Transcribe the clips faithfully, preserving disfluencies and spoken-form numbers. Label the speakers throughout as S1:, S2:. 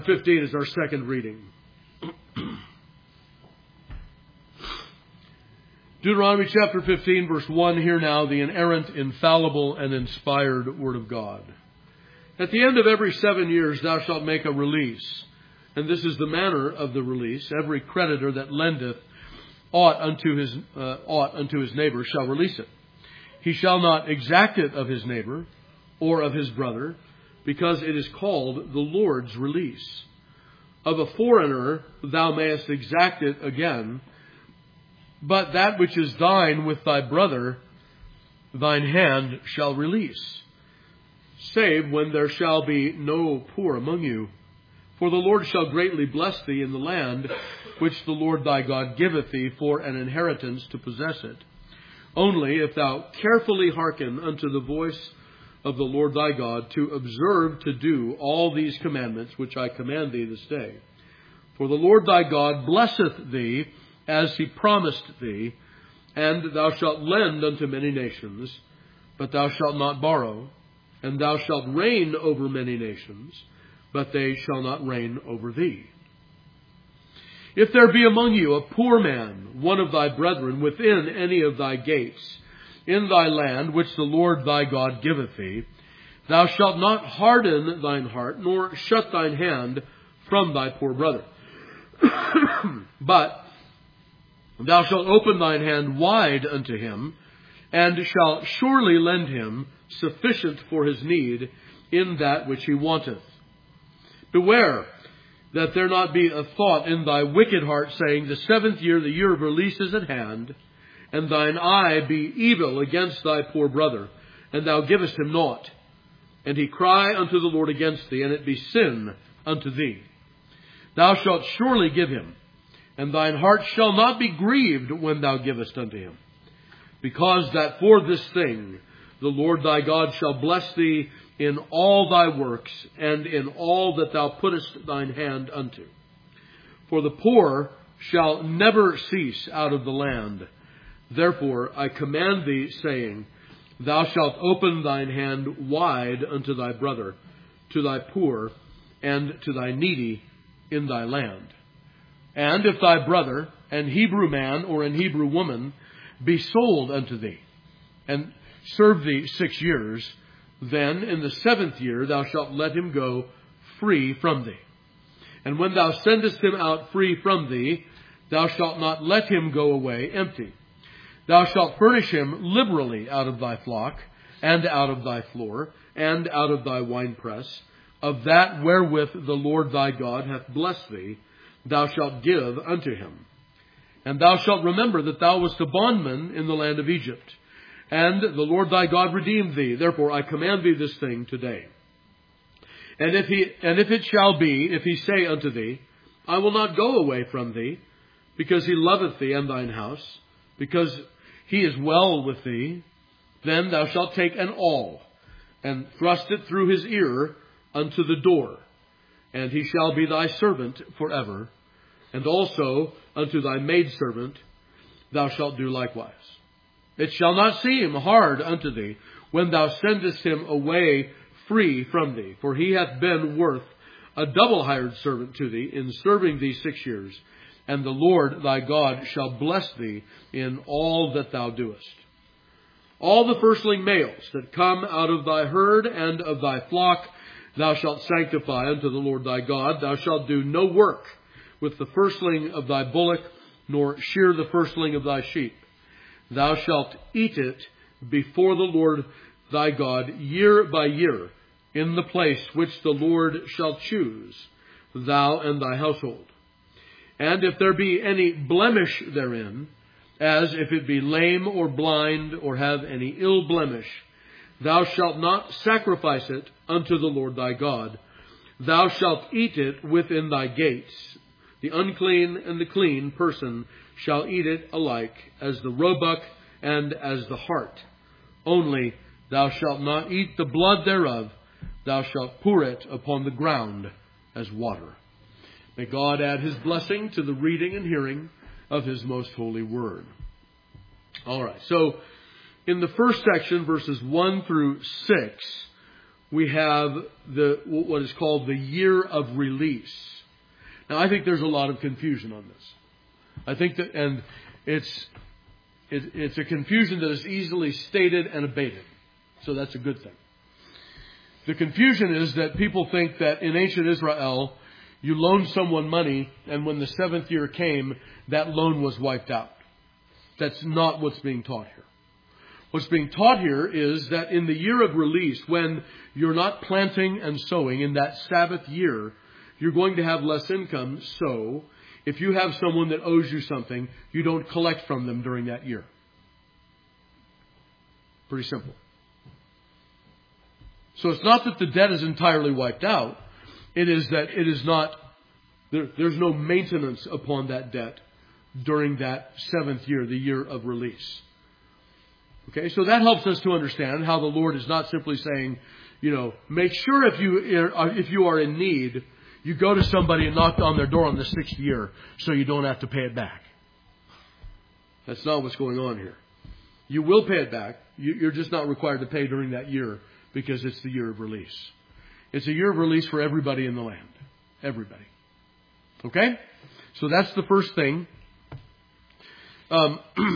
S1: fifteen is our second reading. Deuteronomy chapter fifteen, verse one, hear now the inerrant, infallible, and inspired word of God. At the end of every seven years thou shalt make a release, and this is the manner of the release. Every creditor that lendeth aught unto his uh, aught unto his neighbor shall release it. He shall not exact it of his neighbor or of his brother, because it is called the Lord's release. Of a foreigner thou mayest exact it again, but that which is thine with thy brother, thine hand shall release, save when there shall be no poor among you. For the Lord shall greatly bless thee in the land which the Lord thy God giveth thee for an inheritance to possess it. Only if thou carefully hearken unto the voice of the Lord thy God, to observe to do all these commandments which I command thee this day. For the Lord thy God blesseth thee as he promised thee, and thou shalt lend unto many nations, but thou shalt not borrow, and thou shalt reign over many nations, but they shall not reign over thee. If there be among you a poor man, one of thy brethren, within any of thy gates, in thy land which the Lord thy God giveth thee, thou shalt not harden thine heart, nor shut thine hand from thy poor brother. But thou shalt open thine hand wide unto him, and shalt surely lend him sufficient for his need in that which he wanteth. Beware that there not be a thought in thy wicked heart, saying, the seventh year, the year of release is at hand, and thine eye be evil against thy poor brother, and thou givest him naught. And he cry unto the Lord against thee, and it be sin unto thee. Thou shalt surely give him, and thine heart shall not be grieved when thou givest unto him. Because that for this thing the Lord thy God shall bless thee in all thy works, and in all that thou puttest thine hand unto. For the poor shall never cease out of the land. Therefore I command thee, saying, thou shalt open thine hand wide unto thy brother, to thy poor, and to thy needy in thy land. And if thy brother, an Hebrew man or an Hebrew woman, be sold unto thee, and serve thee six years, then in the seventh year thou shalt let him go free from thee. And when thou sendest him out free from thee, thou shalt not let him go away empty. Thou shalt furnish him liberally out of thy flock, and out of thy floor, and out of thy winepress, of that wherewith the Lord thy God hath blessed thee, thou shalt give unto him. And thou shalt remember that thou wast a bondman in the land of Egypt, and the Lord thy God redeemed thee. Therefore I command thee this thing today. And if he, and if it shall be, if he say unto thee, I will not go away from thee, because he loveth thee and thine house, because he is well with thee, then thou shalt take an awl, and thrust it through his ear unto the door, and he shall be thy servant forever. And also unto thy maidservant thou shalt do likewise. It shall not seem hard unto thee when thou sendest him away free from thee, for he hath been worth a double hired servant to thee in serving thee six years. And the Lord thy God shall bless thee in all that thou doest. All the firstling males that come out of thy herd and of thy flock thou shalt sanctify unto the Lord thy God. Thou shalt do no work with the firstling of thy bullock, nor shear the firstling of thy sheep. Thou shalt eat it before the Lord thy God year by year, in the place which the Lord shall choose, thou and thy household. And if there be any blemish therein, as if it be lame or blind, or have any ill blemish, thou shalt not sacrifice it unto the Lord thy God. Thou shalt eat it within thy gates. The unclean and the clean person shall eat it alike, as the roebuck and as the hart. Only thou shalt not eat the blood thereof. Thou shalt pour it upon the ground as water. May God add his blessing to the reading and hearing of his most holy word. All right, so in the first section, verses one through six, we have the what is called the year of release. Now, I think there's a lot of confusion on this. I think that, and it's it, it's a confusion that is easily stated and abated. So that's a good thing. The confusion is that people think that in ancient Israel, you loaned someone money, and when the seventh year came, that loan was wiped out. That's not what's being taught here. What's being taught here is that in the year of release, when you're not planting and sowing, in that Sabbath year, you're going to have less income. So, if you have someone that owes you something, you don't collect from them during that year. Pretty simple. So it's not that the debt is entirely wiped out. It is that it is not, there, there's no maintenance upon that debt during that seventh year, the year of release. Okay, so that helps us to understand how the Lord is not simply saying, you know, make sure if you are, if you are in need, you go to somebody and knock on their door on the sixth year so you don't have to pay it back. That's not what's going on here. You will pay it back. You're just not required to pay during that year because it's the year of release. It's a year of release for everybody in the land. Everybody. Okay? So that's the first thing. Um,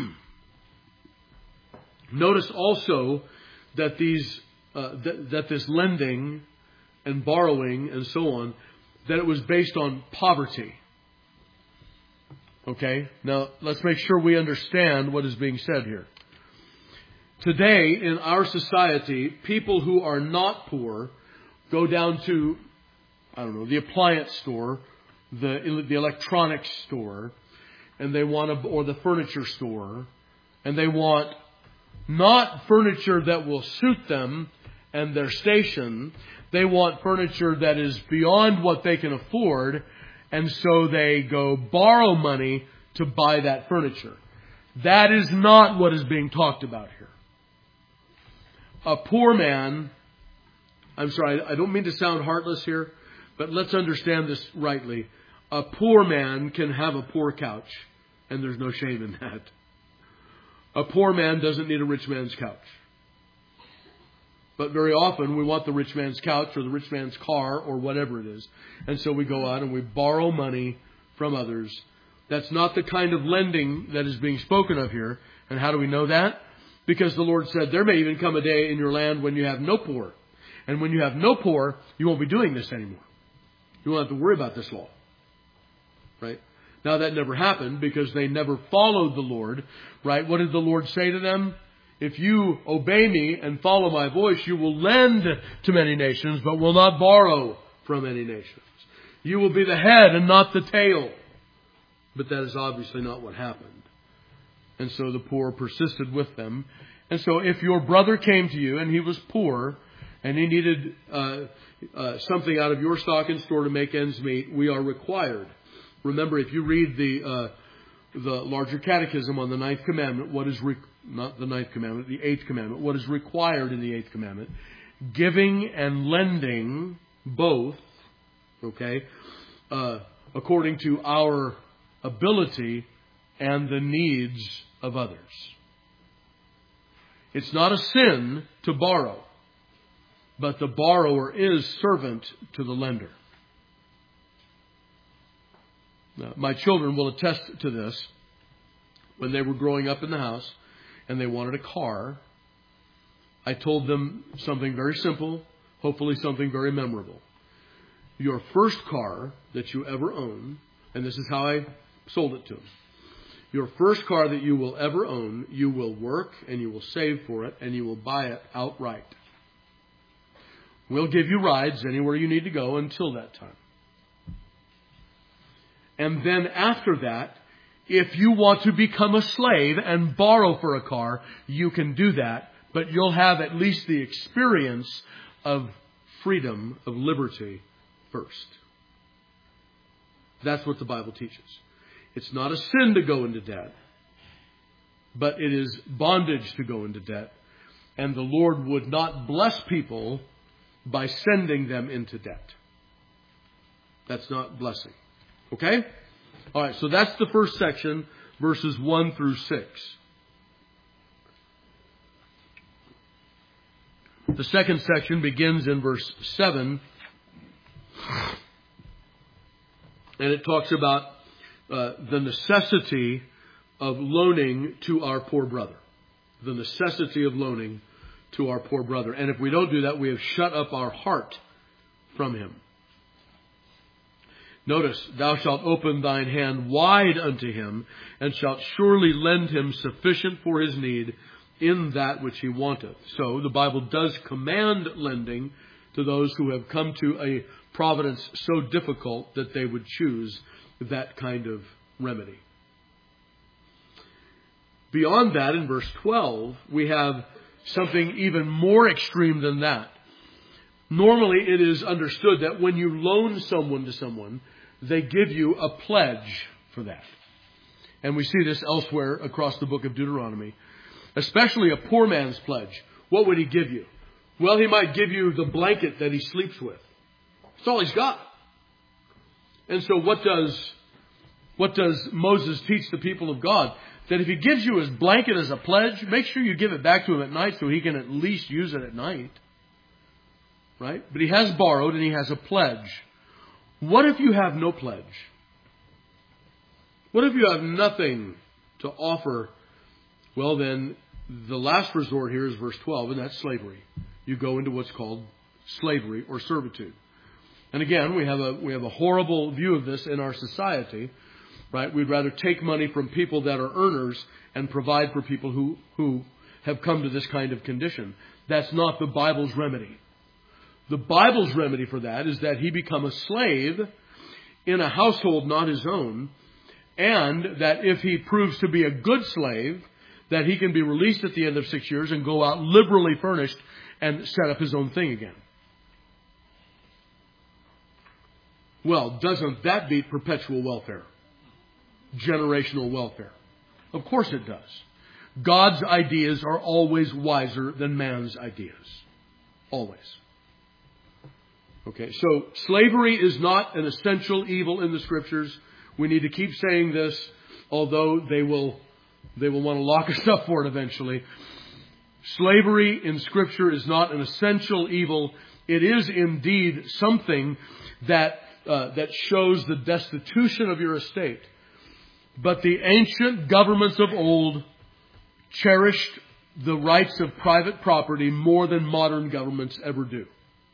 S1: notice also that these uh, th- that this lending and borrowing and so on, that it was based on poverty. Okay? Now, let's make sure we understand what is being said here. Today, in our society, people who are not poor go down to, I don't know, the appliance store, the the electronics store, and they want to, or the furniture store, and they want not furniture that will suit them and their station. They want furniture that is beyond what they can afford, and so they go borrow money to buy that furniture. That is not what is being talked about here. A poor man, I'm sorry, I don't mean to sound heartless here, but let's understand this rightly. A poor man can have a poor couch, and there's no shame in that. A poor man doesn't need a rich man's couch. But very often we want the rich man's couch or the rich man's car or whatever it is. And so we go out and we borrow money from others. That's not the kind of lending that is being spoken of here. And how do we know that? Because the Lord said there may even come a day in your land when you have no poor. And when you have no poor, you won't be doing this anymore. You won't have to worry about this law. Right? Now that never happened because they never followed the Lord. Right? What did the Lord say to them? If you obey me and follow my voice, you will lend to many nations, but will not borrow from any nations. You will be the head and not the tail. But that is obviously not what happened. And so the poor persisted with them. And so if your brother came to you and he was poor and he needed uh, uh, something out of your stock and store to make ends meet, we are required. Remember, if you read the uh, the larger catechism on the ninth commandment, what is re- not the ninth commandment, the eighth commandment, what is required in the eighth commandment, giving and lending both, okay, uh, according to our ability and the needs of others. It's not a sin to borrow, but the borrower is servant to the lender. Now, my children will attest to this. When they were growing up in the house and they wanted a car, I told them something very simple, hopefully something very memorable. Your first car that you ever own, and this is how I sold it to them. Your first car that you will ever own, you will work and you will save for it and you will buy it outright. We'll give you rides anywhere you need to go until that time. And then after that, if you want to become a slave and borrow for a car, you can do that. But you'll have at least the experience of freedom, of liberty first. That's what the Bible teaches. It's not a sin to go into debt, but it is bondage to go into debt. And the Lord would not bless people by sending them into debt. That's not blessing. Okay? All right, so that's the first section, verses one through six. The second section begins in verse seven, and it talks about uh, the necessity of loaning to our poor brother. The necessity of loaning to our poor brother. And if we don't do that, we have shut up our heart from him. Notice, thou shalt open thine hand wide unto him, and shalt surely lend him sufficient for his need in that which he wanteth. So the Bible does command lending to those who have come to a providence so difficult that they would choose that kind of remedy. Beyond that, in verse twelve, we have something even more extreme than that. Normally, it is understood that when you loan someone to someone, they give you a pledge for that. And we see this elsewhere across the book of Deuteronomy. Especially a poor man's pledge. What would he give you? Well, he might give you the blanket that he sleeps with. That's all he's got. And so what does, what does Moses teach the people of God? That if he gives you his blanket as a pledge, make sure you give it back to him at night so he can at least use it at night. Right? But he has borrowed and he has a pledge. What if you have no pledge? What if you have nothing to offer? Well, then, the last resort here is verse twelve, and that's slavery. You go into what's called slavery or servitude. And again, we have a we have a horrible view of this in our society. Right? We'd rather take money from people that are earners and provide for people who, who have come to this kind of condition. That's not the Bible's remedy. The Bible's remedy for that is that he become a slave in a household not his own, and that if he proves to be a good slave, that he can be released at the end of six years and go out liberally furnished and set up his own thing again. Well, doesn't that beat perpetual welfare? Generational welfare. Of course it does. God's ideas are always wiser than man's ideas. Always. Okay, so slavery is not an essential evil in the Scriptures. We need to keep saying this, although they will they will want to lock us up for it eventually. Slavery in Scripture is not an essential evil. It is indeed something that uh, that shows the destitution of your estate. But the ancient governments of old cherished the rights of private property more than modern governments ever do.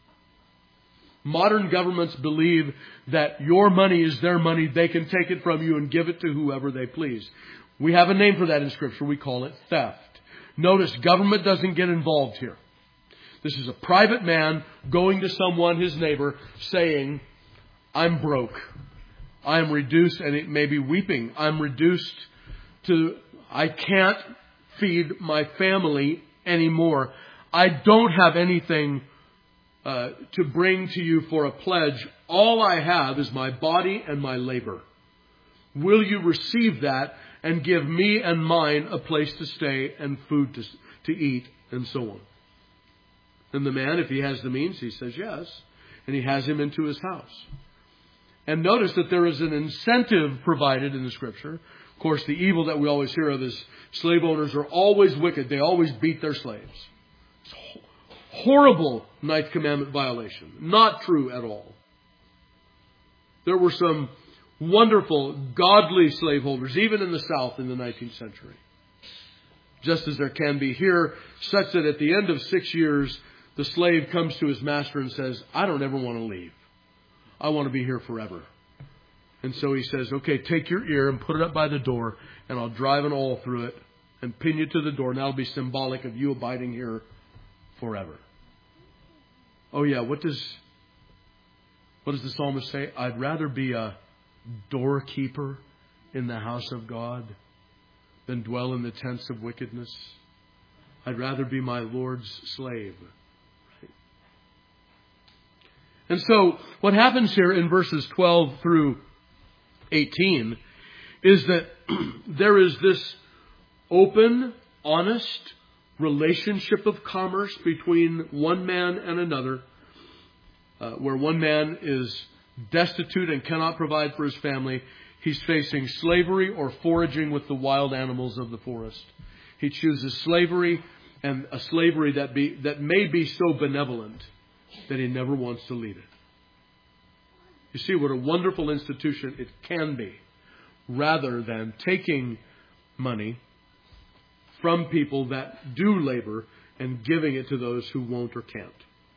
S1: Modern governments believe that your money is their money. They can take it from you and give it to whoever they please. We have a name for that in Scripture. We call it theft. Notice, government doesn't get involved here. This is a private man going to someone, his neighbor, saying, I'm broke. I'm reduced, and it may be weeping. I'm reduced to, I can't feed my family anymore. I don't have anything uh, to bring to you for a pledge. All I have is my body and my labor. Will you receive that and give me and mine a place to stay and food to, to eat and so on? And the man, if he has the means, he says yes. And he has him into his house. And notice that there is an incentive provided in the Scripture. Of course, the evil that we always hear of is slave owners are always wicked. They always beat their slaves. It's a horrible Ninth Commandment violation. Not true at all. There were some wonderful, godly slaveholders, even in the South in the nineteenth century. Just as there can be here, such that at the end of six years, the slave comes to his master and says, I don't ever want to leave. I want to be here forever. And so he says, okay, take your ear and put it up by the door, and I'll drive an awl through it and pin you to the door, and that'll be symbolic of you abiding here forever. Oh yeah, what does what does the psalmist say? I'd rather be a doorkeeper in the house of God than dwell in the tents of wickedness. I'd rather be my Lord's slave. And so what happens here in verses twelve through eighteen is that there is this open, honest relationship of commerce between one man and another, uh, where one man is destitute and cannot provide for his family. He's facing slavery or foraging with the wild animals of the forest. He chooses slavery and a slavery that be that may be so benevolent that he never wants to leave it. You see what a wonderful institution it can be, rather than taking money from people that do labor and giving it to those who won't or can't.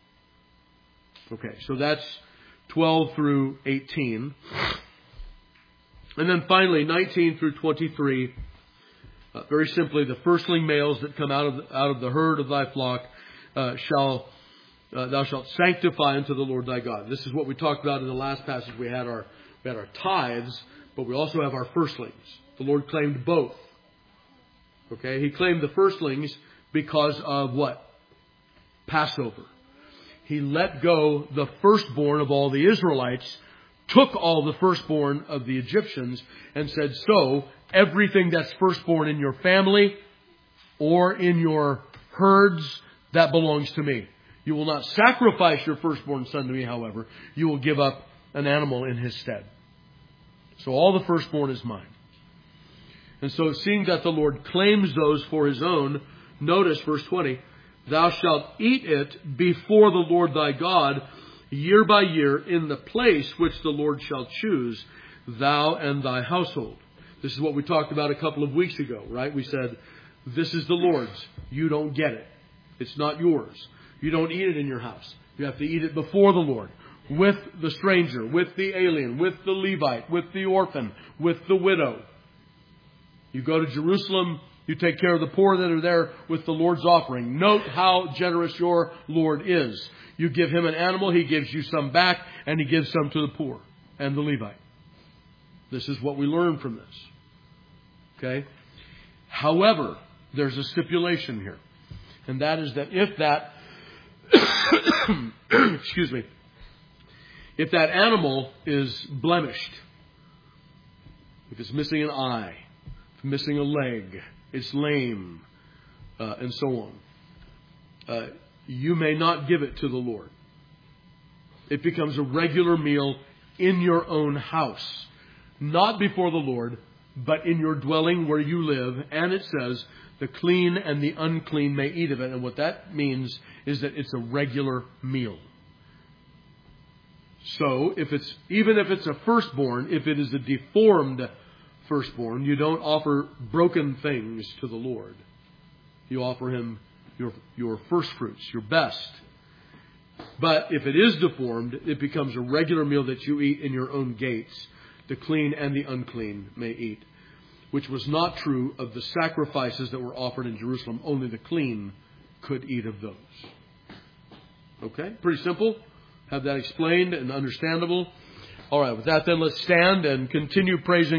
S1: Okay, so that's twelve through eighteen. And then finally, nineteen through twenty-three. Uh, very simply, the firstling males that come out of the, out of the herd of thy flock uh, shall uh, thou shalt sanctify unto the Lord thy God. This is what we talked about in the last passage. We had our we had our tithes, but we also have our firstlings. The Lord claimed both. Okay, He claimed the firstlings because of what? Passover. He let go the firstborn of all the Israelites, took all the firstborn of the Egyptians, and said, so, everything that's firstborn in your family or in your herds, that belongs to me. You will not sacrifice your firstborn son to me, however. You will give up an animal in his stead. So all the firstborn is mine. And so seeing that the Lord claims those for His own, notice verse twenty, thou shalt eat it before the Lord thy God year by year in the place which the Lord shall choose, thou and thy household. This is what we talked about a couple of weeks ago, right? We said, this is the Lord's. You don't get it. It's not yours. You don't eat it in your house. You have to eat it before the Lord, with the stranger, with the alien, with the Levite, with the orphan, with the widow. You go to Jerusalem, you take care of the poor that are there with the Lord's offering. Note how generous your Lord is. You give Him an animal, He gives you some back, and He gives some to the poor and the Levite. This is what we learn from this. Okay? However, there's a stipulation here. And that is that if that, excuse me, if that animal is blemished, if it's missing an eye, if it's missing a leg, it's lame, uh, and so on, uh, you may not give it to the Lord. It becomes a regular meal in your own house. Not before the Lord, but in your dwelling where you live. And it says, the clean and the unclean may eat of it. And what that means is that it's a regular meal. So, if it's even if it's a firstborn, if it is a deformed firstborn, you don't offer broken things to the Lord. You offer Him your your first fruits, your best. But if it is deformed, it becomes a regular meal that you eat in your own gates. The clean and the unclean may eat. Which was not true of the sacrifices that were offered in Jerusalem. Only the clean could eat of those. Okay? Pretty simple. Have that explained and understandable. All right. With that then, let's stand and continue praising